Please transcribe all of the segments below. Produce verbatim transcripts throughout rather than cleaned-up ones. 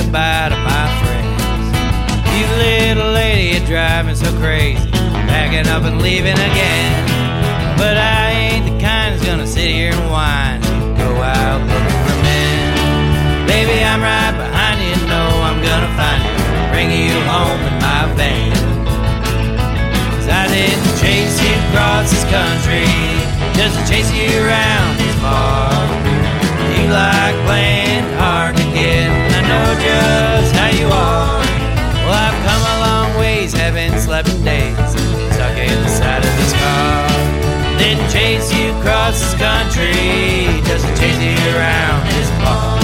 goodbye to my friends. You little lady, you drive me so crazy, backing up and leaving again. But I ain't the kind that's gonna sit here and whine, go out looking for men. Baby, I'm right behind you, know I'm gonna find you, bring you home in my van. 'Cause I didn't chase you across this country just to chase you around this bar. You like playing hard to get, and I know just how you are. Well, I've come a long ways, haven't slept in days, stuck in the side of this car. Didn't chase you across this country just to chase you around this bar.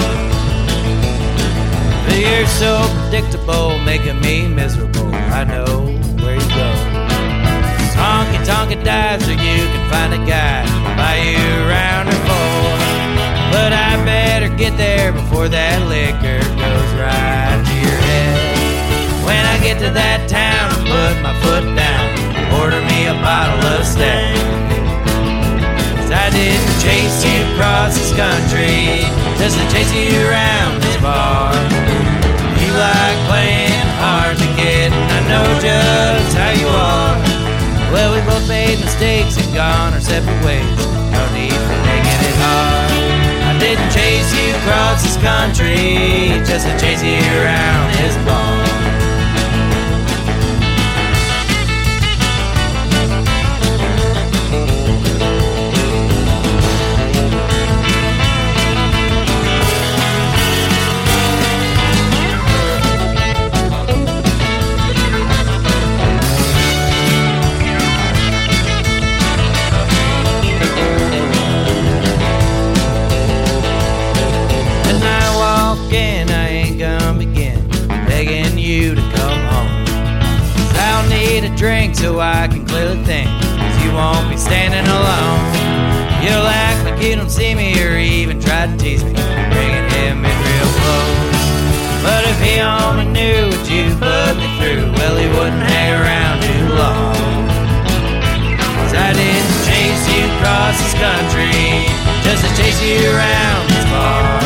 But you're so predictable, making me miserable. I know where you go. Honky tonkin' dives so you can find a guy buy you around or four. But I better get there before that liquor goes right to your head. When I get to that town, I put my foot down, order me a bottle of Stag. 'Cause I didn't chase you across this country just to chase you around this bar. You like playing hard to get, and I know just how you are. Well, we both made mistakes and gone our separate ways, no need for making it hard. I didn't chase you across this country just to chase you around this bar. Drink so I can clearly think, 'cause you won't be standing alone. You'll act like you don't see me or even try to tease me, bringing him in real close. But if he only knew what you put me through, well, he wouldn't hang around too long. 'Cause I didn't chase you across this country just to chase you around this bar.